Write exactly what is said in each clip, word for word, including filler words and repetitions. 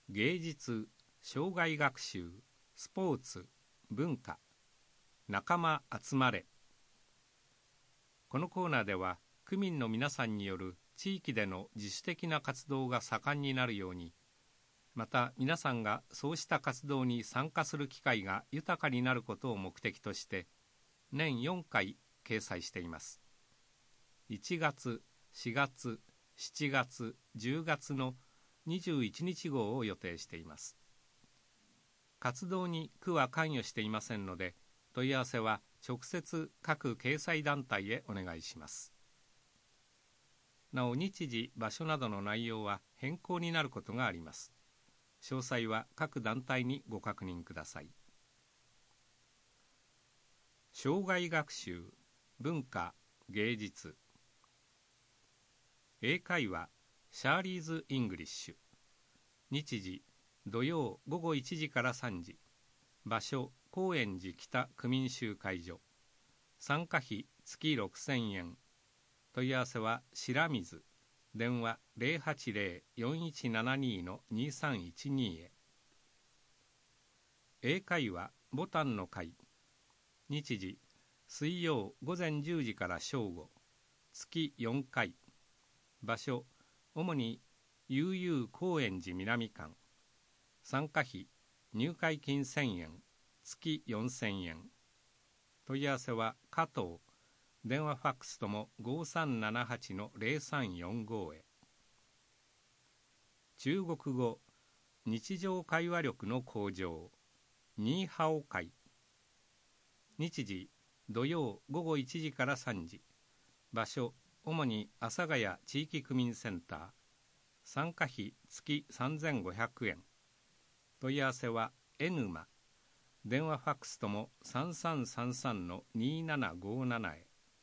芸術、生涯学習、スポーツ、文化、仲間集まれ。このコーナーでは、区民の皆さんによる地域での自主的な活動が盛んになるように、また皆さんがそうした活動に参加する機会が豊かになることを目的として、年よんかい掲載しています。いちがつ、しがつ、しちがつ、じゅうがつのにじゅういちにち号を予定しています。活動に区は関与していませんので、問い合わせは直接各掲載団体へお願いします。なお、日時、場所などの内容は変更になることがあります。詳細は各団体にご確認ください。生涯学習、文化、芸術。英会話、シャーリーズ・イングリッシュ。日時、土曜午後いちじからさんじ。場所、高円寺北区民集会所。参加費月ろくせんえん。問い合わせは白水。電話 ゼロはちゼロ よんいちななに にさんいちに へ。英会話ボタンの会。日時、水曜午前じゅうじから正午。月よんかい。場所、主に悠々高円寺南館。参加費、入会金せんえん、月よんせんえん。問い合わせは加藤。電話ファックスともごさんななはちのゼロさんよんごへ。中国語、日常会話力の向上、ニーハオ会。日時、土曜午後いちじからさんじ。場所、主に阿佐ヶ谷地域区民センター。参加費月さんぜんごひゃくえん。問い合わせは エヌマ。電話ファックスともさんさんさんさんのにななごななへ。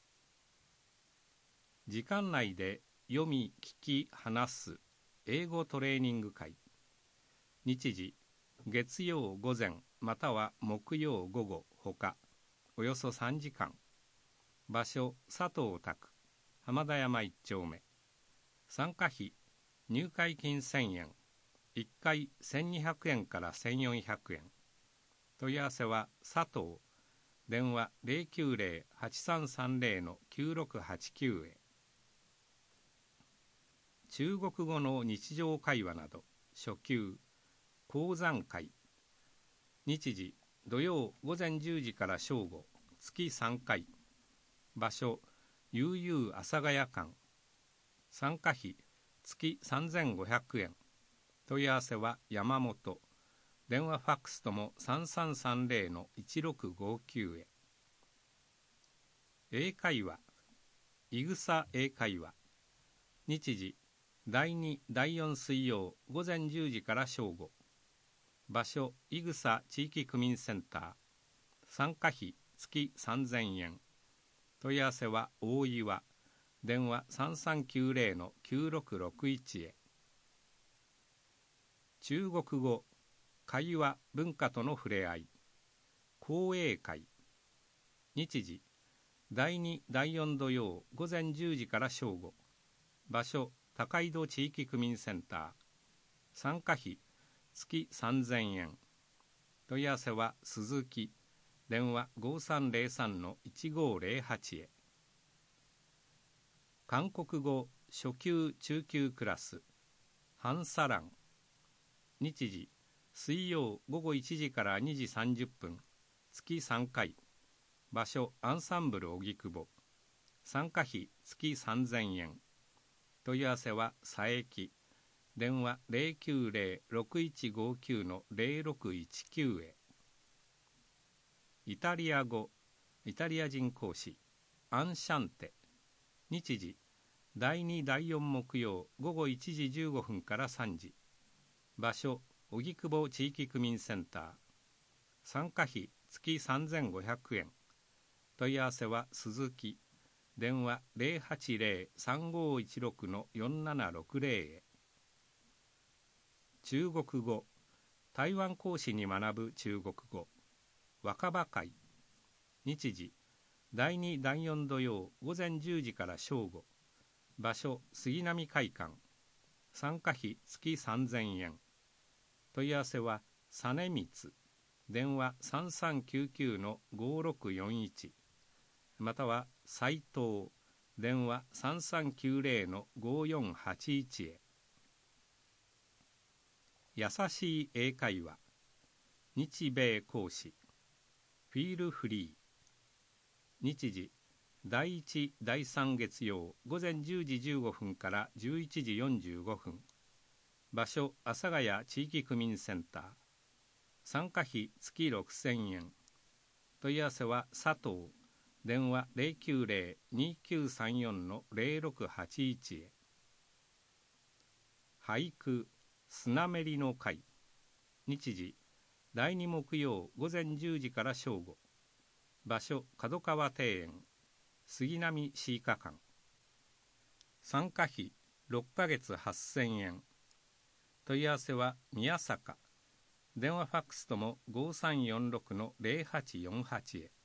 時間内で読み聞き話す英語トレーニング会。日時、月曜午前または木曜午後ほか、およそさんじかん。場所、佐藤宅、浜田山一丁目。参加費、入会金せんえん。いっかいせんにひゃくえんからせんよんひゃくえん。問い合わせは佐藤。電話 ゼロきゅうゼロ はちさんさんゼロ のきゅうろくはちきゅうへ。中国語の日常会話など、初級、講談会。日時、土曜午前じゅうじから正午、月さんかい。場所、悠々阿佐ヶ谷館。参加費、月さんぜんごひゃくえん。問い合わせは山本。電話ファックスともさんさんさんゼロのいちろくごきゅうへ。英会話、いぐさ英会話。日時、だいに、だいよん水曜午前じゅうじから正午。場所、いぐさ地域区民センター。参加費月さんぜんえん。問い合わせは大岩。電話さんさんきゅうゼロのきゅうろくろくいちへ。中国語、会話文化との触れ合い。講英会。日時、だいに、だいよん土曜午前じゅうじから正午。場所、高井戸地域区民センター。参加費月さんぜんえん。問い合わせは鈴木。電話ごさんゼロさんのいちごゼロはちへ。韓国語初級中級クラスハンサラン。日時、水曜午後いちじからにじさんじゅっぷん。月さんかい。場所、アンサンブル荻窪。参加費月さんぜんえん。問い合わせは佐伯。電話ゼロきゅうゼロ ろくいちごきゅうのゼロろくいちきゅうへ。イタリア語、イタリア人講師アンシャンテ。日時、だいに、だいよん木曜午後いちじじゅうごふんからさんじ。場所、荻窪地域区民センター。参加費月さんぜんごひゃくえん。問い合わせは鈴木。電話ゼロはちゼロ さんごいちろくのよんななろくゼロへ。中国語、台湾講師に学ぶ中国語。若葉会。日時、だいに、だいよん土曜午前じゅうじから正午。場所、杉並会館。参加費月さんぜんえん。 問い合わせは実光、電話 さんさんきゅうきゅうのごろくよんいち、または斉藤、電話 さんさんきゅうゼロのごよんはちいち へ。優しい英会話、日米講師、フィールフリー。日時、だいいち、だいさん月曜午前じゅうじじゅうごふんからじゅういちじよんじゅうごふん。場所、阿佐ヶ谷地域区民センター。参加費月ろくせんえん。問い合わせは佐藤、電話 ゼロきゅうゼロ にきゅうさんよんのゼロろくはちいち へ。俳句、砂めりの会。日時、だいに木曜午前じゅうじから正午。場所、角川庭園、杉並詩歌館。参加費ろっかげつはっせんえん。問い合わせは宮坂、電話ファックスともごさんよんろくのゼロはちよんはちへ。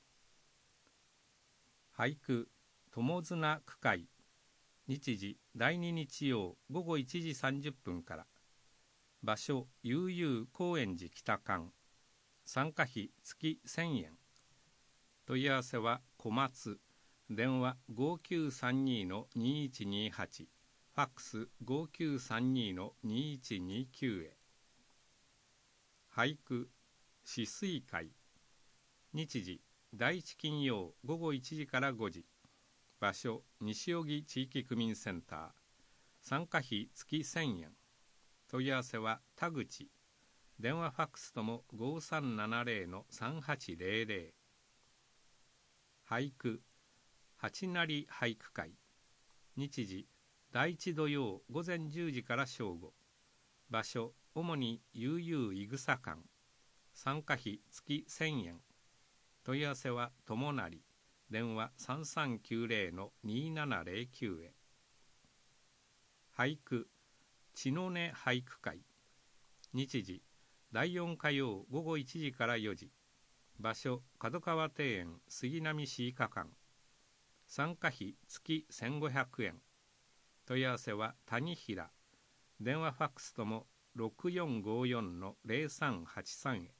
俳句、友綱句会。日時、だいに日曜午後いちじさんじゅっぷんから。場所、悠々高円寺北館。参加費月せんえん。問い合わせは小松、電話 ごきゅうさんにのにいちにはち、ファックス ごきゅうさんにのにいちにきゅう へ。俳句、止水会。日時、だいいち金曜午後いちじからごじ。場所、西荻地域区民センター。参加費月せんえん。問い合わせは田口、電話ファックスともごさんななゼロのさんはちゼロゼロ。俳句、八成俳句会。日時、だいいち土曜午前じゅうじから正午。場所、主に悠々いぐさ館。参加費月せんえん。問い合わせは友成、電話 さんさんきゅうゼロのにななゼロきゅう へ。俳句、血の根俳句会。日時、だいよん火曜午後いちじからよじ。場所、角川庭園杉並詩歌館。参加費月せんごひゃくえん。問い合わせは谷平、電話ファックスともろくよんごよんのゼロさんはちさんへ。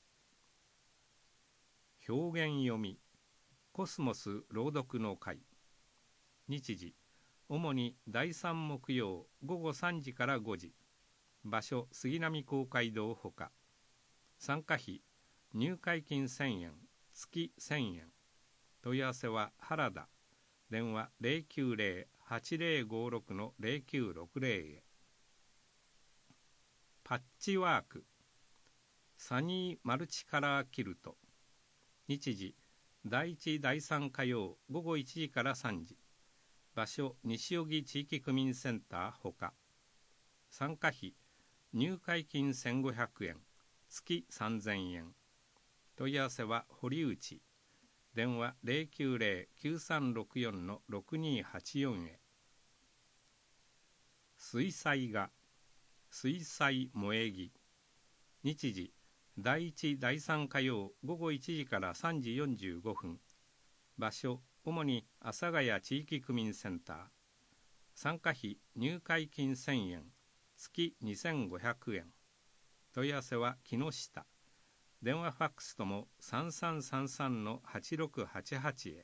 表現読み、コスモス朗読の会。日時、主にだいさん木曜午後さんじからごじ。場所、杉並公会堂ほか。参加費、入会金せんえん、月せんえん。問い合わせは原田、電話 ゼロきゅうゼロ はちゼロごろくのゼロきゅうろくゼロ へ。パッチワーク、サニーマルチカラーキルト。日時、だいいちだいさん火曜午後いちじからさんじ。場所、西荻地域区民センターほか。参加費、入会金せんごひゃくえん、月さんぜんえん。問い合わせは堀内、電話 ゼロきゅうゼロ きゅうさんろくよんのろくにはちよん へ。水彩画、水彩萌え木。日時、だいいちだいさん火曜午後いちじからさんじよんじゅうごふん。場所、主に阿佐ヶ谷地域区民センター。参加費、入会金せんえん、月にせんごひゃくえん。問い合わせは木下、電話ファックスともさんさんさんさんのはちろくはちはちへ。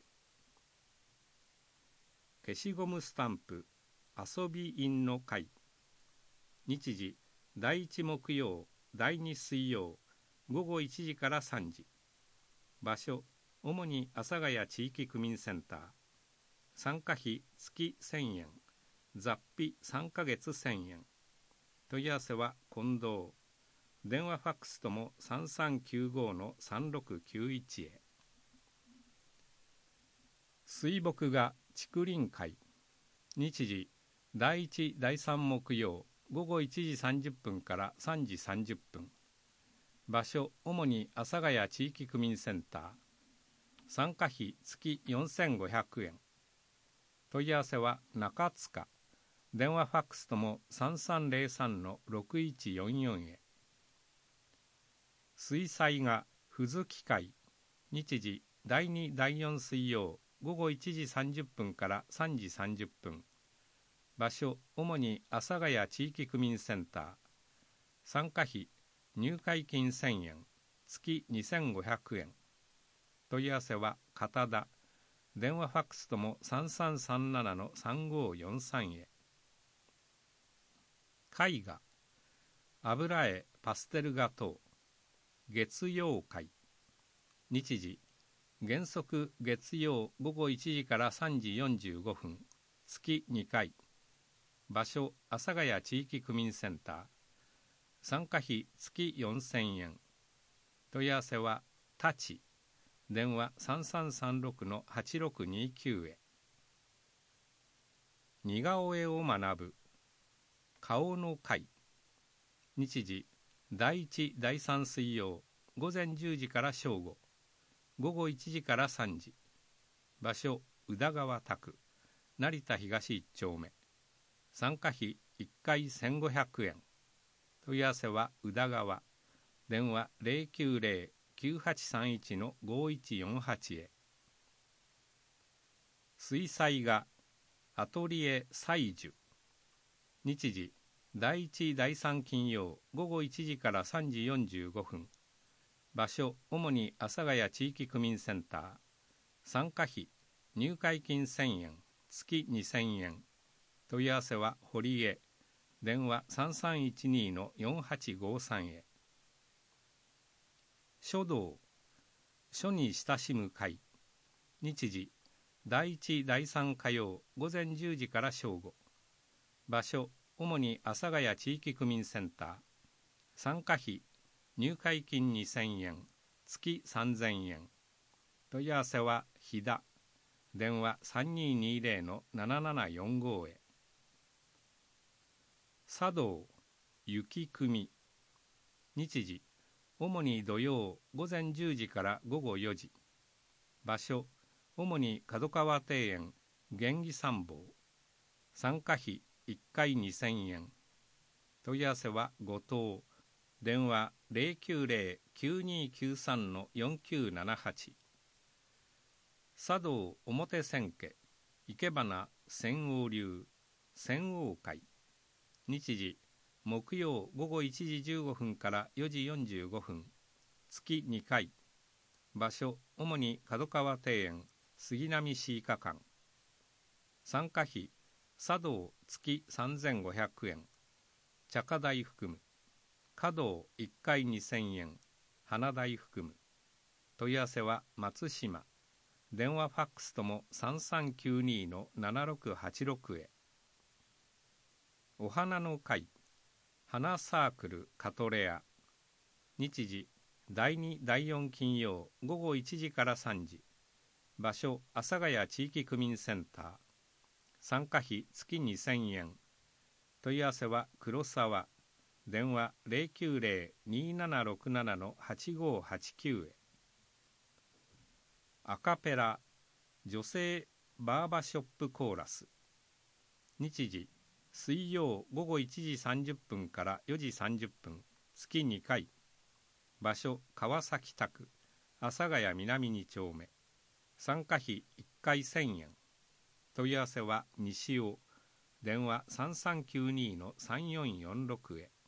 消しゴムスタンプ、遊び印の会。日時、だいいち木曜、だいに水曜、午後いちじからさんじ。場所、主に阿佐ヶ谷地域区民センター。参加費月せんえん、雑費さんかげつせんえん。問い合わせは近藤、電話ファックスともさんさんきゅうごのさんろくきゅういちへ。水墨画竹林会。日時、だいいちだいさん木曜午後いちじさんじゅっぷんからさんじさんじゅっぷん。場所、主に阿佐ヶ谷地域区民センター。参加費月よんせんごひゃくえん。問い合わせは中塚、電話ファックスともさんさんゼロさんのろくいちよんよんへ。水彩画付図機会。日時、だいにだいよん水曜午後いちじさんじゅっぷんからさんじさんじゅっぷん。場所、主に阿佐ヶ谷地域区民センター。参加費、 入会金せんえん、月にせんごひゃくえん。問い合わせは片田。電話ファックスともさんさんさんななのさんごよんさんへ。絵画、油絵パステル画等、月曜会。日時、原則月曜午後いちじからさんじよんじゅうごふん、月にかい。場所、阿佐ヶ谷地域区民センター。参加費月よんせんえん。問い合わせはタチ。電話さんさんさんろくのはちろくにきゅうへ。似顔絵を学ぶ顔の会。日時、だいいちだいさん水曜午前じゅうじから正午、午後いちじからさんじ。場所、宇田川宅、成田東いっ丁目。参加費いっかいせんごひゃくえん。問い合わせは宇田川。電話ゼロきゅうゼロ きゅうはちさんいちのごいちよんはちへ。水彩画アトリエ彩樹。日時、だいいちだいさん金曜午後いちじからさんじよんじゅうごふん。場所、主に阿佐ヶ谷地域区民センター。参加費、入会金せんえん、月にせんえん。問い合わせは堀江。電話さんさんいちにのよんはちごさんへ。書道、書に親しむ会。日時、だいいちだいさん火曜午前じゅうじから正午。場所、主に阿佐ヶ谷地域区民センター。参加費、入会金にせんえん、月さんぜんえん。問い合わせは飛騨。電話さんにーにーゼロのななななよんごへ。茶道、雪組。日時、主に土曜午前じゅうじから午後よじ。場所、主に角川庭園元気参謀。参加費いっかいにせんえん。問い合わせは後藤。電話ゼロきゅうゼロ きゅうにきゅうさんのよんきゅうななはち。茶道表千家生け花千王流千王会。日時、木曜午後いちじじゅうごふんからよじよんじゅうごふん、月にかい。場所、主に角川庭園杉並市医科館。参加費、茶道月さんぜんごひゃくえん、茶花代含む。華道いっかいにせんえん、花代含む。問い合わせは松島。電話ファックスともさんさんきゅうにのななろくはちろくへ。お花の会、花サークルカトレア。日時、だいにだいよん金曜午後いちじからさんじ。場所、阿佐ヶ谷地域区民センター。参加費月にせんえん。問い合わせは黒沢。電話ゼロきゅうゼロ にーななろくななのはちごはちきゅうへ。アカペラ女性バーバショップコーラス。日時、水曜午後いちじさんじゅっぷんからよじさんじゅっぷん、月にかい。場所、川崎田区阿佐ヶ谷南に丁目。参加費いっかいせんえん。問い合わせは西尾。電話さんさんきゅうにのさんよんよんろくへ。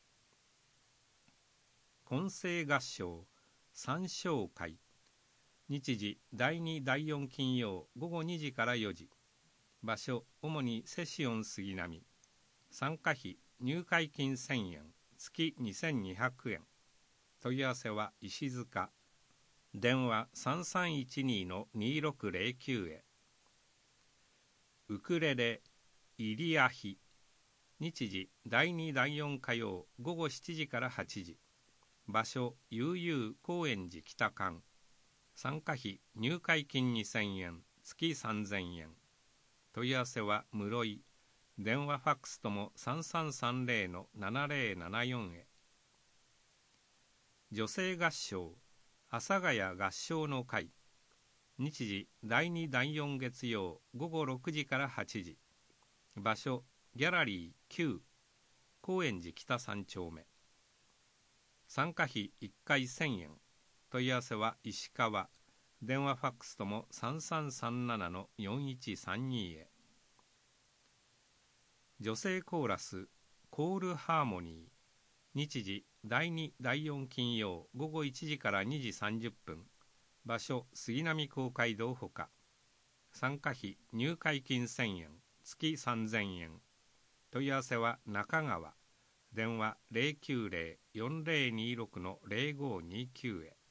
混声合唱三唱会。日時、だいにだいよん金曜午後にじからよじ。場所、主にセシオン杉並。参加費、入会金せんえん、月にせんにひゃくえん。問い合わせは石塚。電話さんさんいちにのにろくゼロきゅうへ。ウクレレイリアヒ。日時、だいにだいよん火曜午後しちじからはちじ。場所、悠々高円寺北館。参加費、入会金にせんえん、月さんぜんえん。問い合わせは室井。電話ファックスともさんさんさんゼロのななゼロななよんへ。女性合唱阿佐ヶ谷合唱の会。日時、だいにだいよん月曜午後ろくじからはちじ。場所、ギャラリーきゅう高円寺北さん丁目。参加費いっかいせんえん。問い合わせは石川。電話ファックスともさんさんさんななのよんいちさんにへ。女性コーラスコールハーモニー。 日時だいにだいよん金曜午後いちじからにじさんじゅっぷん、場所杉並公会堂ほか。参加費入会金せんえん、月さんぜんえん。問い合わせは中川、電話 ゼロきゅうゼロ よんゼロにろく ゼロごにきゅう へ。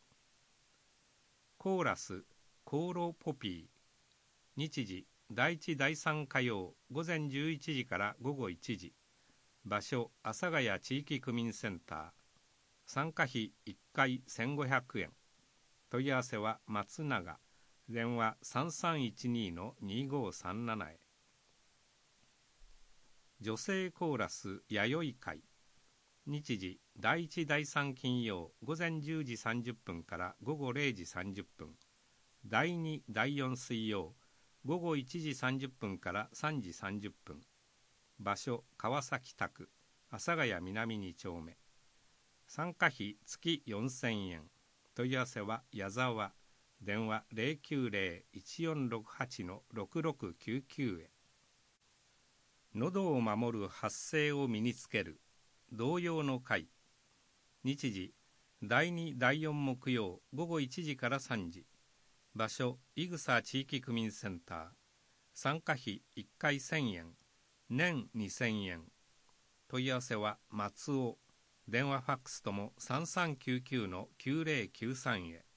コーラスコーロポピー、日時だいいちだいさん火曜午前じゅういちじから午後いちじ、場所阿佐ヶ谷地域区民センター。参加費いっかいせんごひゃくえん。問い合わせは松永、電話 さんさんいちに にごさんなな へ。女性コーラス弥生会、日時だいいちだいさん金曜午前じゅうじさんじゅっぷんから午後れいじさんじゅっぷん、だいにだいよん水曜午後いちじさんじゅっぷんからさんじさんじゅっぷん、場所川崎田区阿佐ヶ谷南に丁目。参加費月よんせんえん。問い合わせは矢沢、電話 ゼロきゅうゼロ いちよんろくはち ろくろくきゅうきゅう へ。喉を守る発声を身につける童謡の会、日時だいにだいよん木曜午後いちじからさんじ、場所井草地域区民センター。参加費いっかいせんえん、年にせんえん。問い合わせは松尾、電話ファックスともさんさんきゅうきゅう きゅうゼロきゅうさんへ。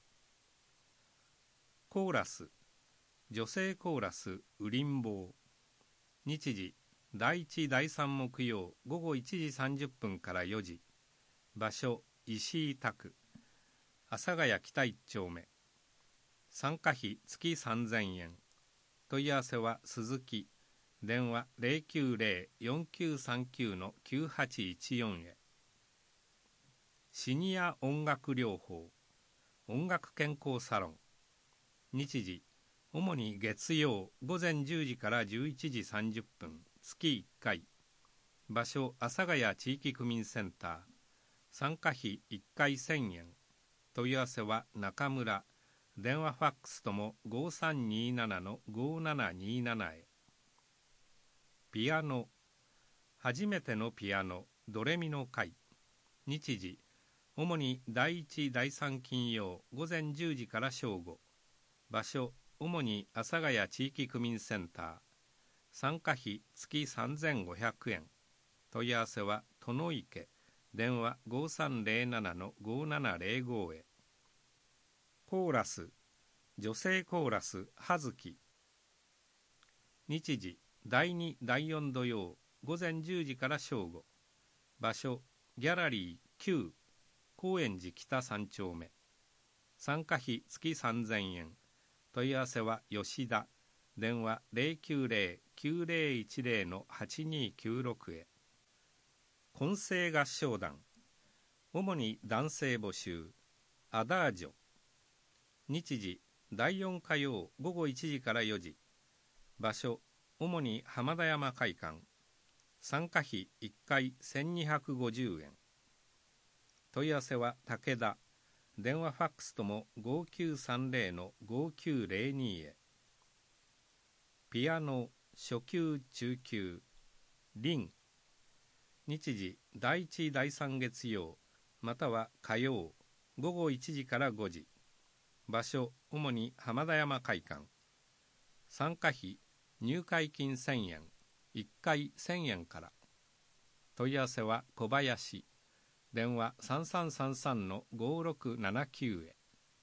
コーラス女性コーラスうりんぼう、日時だいいちだいさん木曜午後いちじさんじゅっぷんからよじ、場所石井田区阿佐ヶ谷北一丁目。参加費月さんぜんえん。問い合わせは鈴木、電話 ゼロきゅうゼロ よんきゅうさんきゅう きゅうはちいちよん へ。シニア音楽療法音楽健康サロン、日時主に月曜午前じゅうじからじゅういちじさんじゅっぷん、月いっかい、場所阿佐ヶ谷地域区民センター。参加費いっかいせんえん。問い合わせは中村、電話ファックスともごさんになな ごななになな へ。ピアノ初めてのピアノドレミの会、日時主にだいいちだいさん金曜午前じゅうじから正午、場所主に阿佐ヶ谷地域区民センター。参加費月さんぜんごひゃくえん。問い合わせは殿池、電話 ごさんゼロなな ごななゼロご へ。コーラス女性コーラス葉月、日時だいにだいよん土曜午前じゅうじから正午、場所ギャラリーきゅう高円寺北さん丁目。参加費月さんぜんえん。問い合わせは吉田、電話 ゼロきゅうゼロ きゅうゼロいちゼロ はちにきゅうろく へ。混声合唱団主に男性募集アダージョ、日時だいよん火曜午後いちじからよじ、場所主に浜田山会館。参加費いっかいせんにひゃくごじゅうえん。問い合わせは武田、電話ファックスともごきゅうさんゼロ ごきゅうゼロに へ。ピアノ初級中級凛、日時だいいちだいさん月曜または火曜午後いちじからごじ、場所主に浜田山会館。参加費入会金せんえん、いっかいせんえんから。問い合わせは小林、電話 さんさんさんさん ごろくななきゅう へ。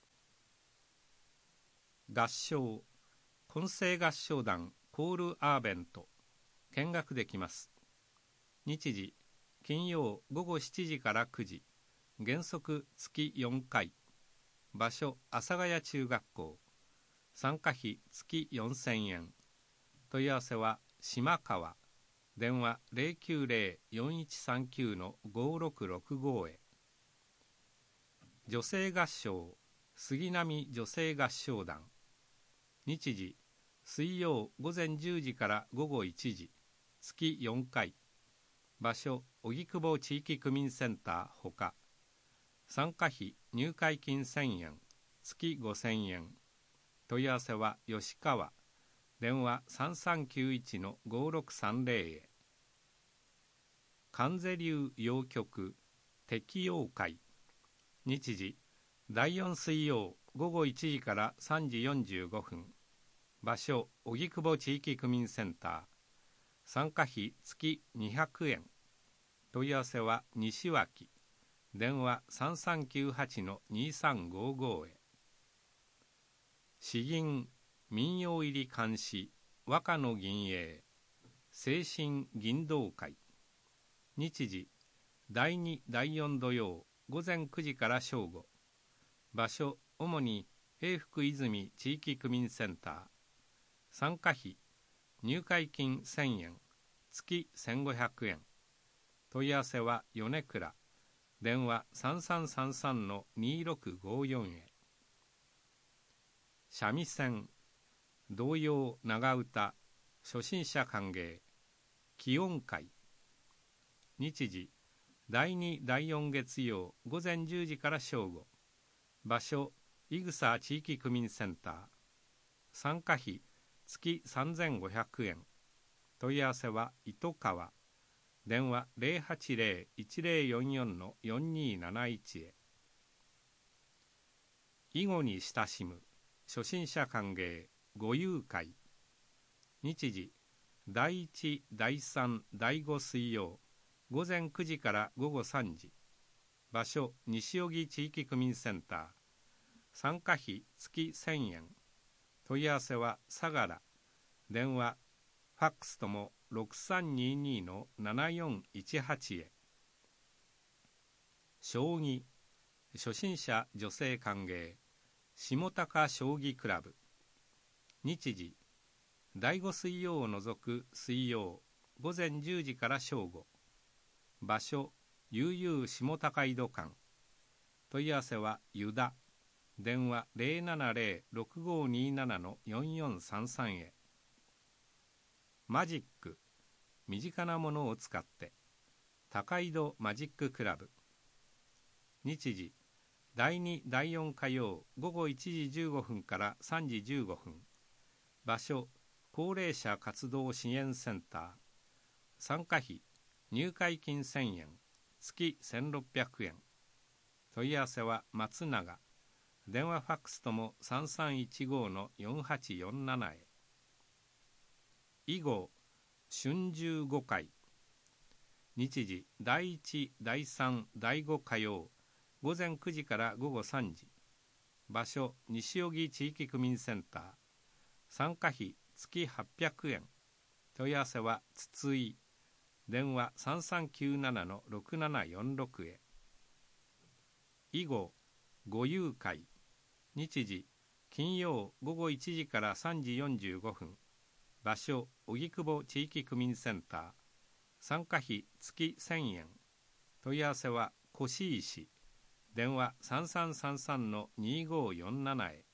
合唱混声合唱団コールアーベント、見学できます。日時金曜午後しちじからくじ、原則月よんかい、場所阿佐ヶ谷中学校。参加費月よんせんえん。問い合わせは島川、電話 ゼロきゅうゼロ よんいちさんきゅう ごろくろくご へ。女性合唱杉並女性合唱団、日時水曜午前じゅうじから午後いちじ、月よんかい、場所荻窪地域区民センターほか。参加費入会金せんえん、月ごせんえん。問い合わせは吉川、電話 さんさんきゅういち ごろくさんゼロ へ。関瀬流謡曲適用会。日時だいよん水曜午後いちじからさんじよんじゅうごふん。場所荻窪地域区民センター。参加費月にひゃくえん。問い合わせは西脇。電話 さんさんきゅうはちのにさんごご へ。詩吟民謡入り漢詩和歌の吟詠精神吟道会。日時だいにだいよん土曜午前くじから正午。場所主に永福泉地域区民センター。参加費入会金せんえん、月せんごひゃくえん。問い合わせは米倉。電話 さんさんさんさんのにろくごよん へ。三味線童謡長唄初心者歓迎祈音会。日時だいにだいよん月曜午前じゅうじから正午。場所伊草地域区民センター。参加費月さんぜんごひゃくえん。問い合わせは糸川。電話 ゼロはちゼロ いちゼロよんよんのよんにーなないち へ。囲碁に親しむ初心者歓迎碁遊会。日時だいいちだいさんだいご水曜午前くじから午後さんじ。場所西荻地域区民センター。参加費月せんえん。問い合わせは相良。電話ファックスともろくさんにーにーのななよんいちはちへ。将棋初心者女性歓迎下高将棋クラブ。日時だいご水曜を除く水曜午前じゅうじから正午。場所悠々下高井戸館。問い合わせは湯田。電話 ゼロななゼロ ろくごにーななのよんよんさんさん へ。マジック身近なものを使って高井戸マジッククラブ。日時だいにだいよん火曜午後いちじじゅうごふんからさんじじゅうごふん。場所高齢者活動支援センター。参加費入会金せんえん、月せんろっぴゃくえん。問い合わせは松永。電話ファックスともさんさんいちごのよんはちよんななへ。囲碁春秋五会。日時だいいちだいさんだいご火曜午前くじから午後さんじ。場所西荻地域区民センター。参加費月はっぴゃくえん。問い合わせは筒井。電話さんさんきゅうななのろくななよんろくへ。囲碁碁遊会。日時金曜午後いちじからさんじよんじゅうごふん。場所荻窪地域区民センター。参加費月せんえん。問い合わせは越石。電話さんさんさんさんのにごよんななへ。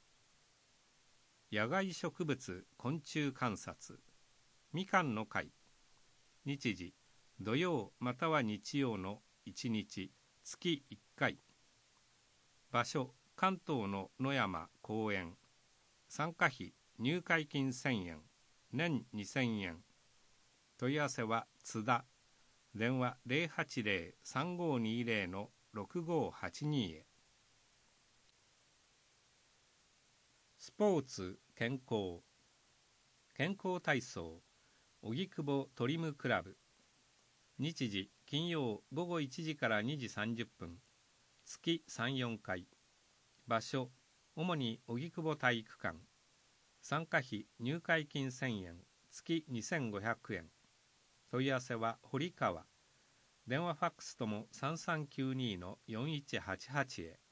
野外植物昆虫観察みかんの会。日時土曜または日曜のいちにち月いっかい。場所関東の野山公園。参加費入会金せんえん、年にせんえん。問い合わせは津田。電話 ゼロはちゼロ さんごにゼロのろくごはちにへ。スポーツ健康健康体操荻窪トリムクラブ。日時金曜午後いちじからにじさんじゅっぷん。月さんよんかい。場所主に荻窪体育館。参加費入会金せんえん、月にせんごひゃくえん。問い合わせは堀川。電話ファックスともさんさんきゅうにのよんいちはちはちへ。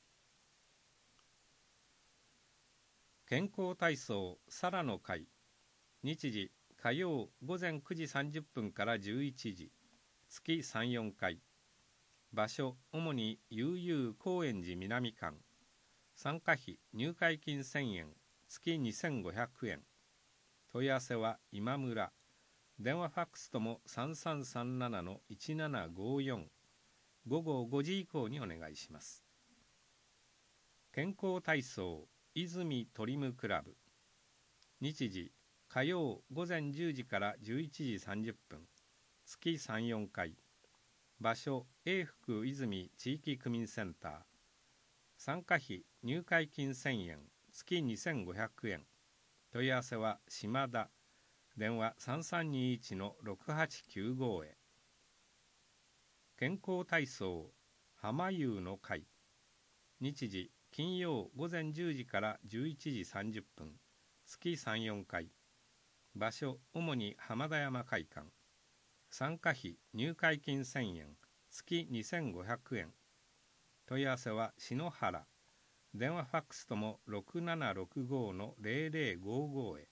健康体操サラの会。日時火曜午前くじさんじゅっぷんからじゅういちじ。月さんよんかい。場所主に悠々高円寺南館。参加費入会金せんえん、月にせんごひゃくえん。問い合わせは今村。電話ファックスともさんさんさんななのいちななごよん。午後ごじ以降にお願いします。健康体操泉トリムクラブ。日時火曜午前じゅうじからじゅういちじさんじゅっぷん。月さんよんかい。 場所永福泉地域区民センター。参加費入会金せんえん、月にせんごひゃくえん。問い合わせは島田。電話 さんさんにいちのろくはちきゅうご へ。健康体操浜湯の会。日時金曜午前じゅうじからじゅういちじさんじゅっぷん、月さん、よんかい。場所主に浜田山会館。参加費入会金せんえん、月にせんごひゃくえん。問い合わせは篠原。電話ファックスともろくななろくごのぜろぜろごごへ。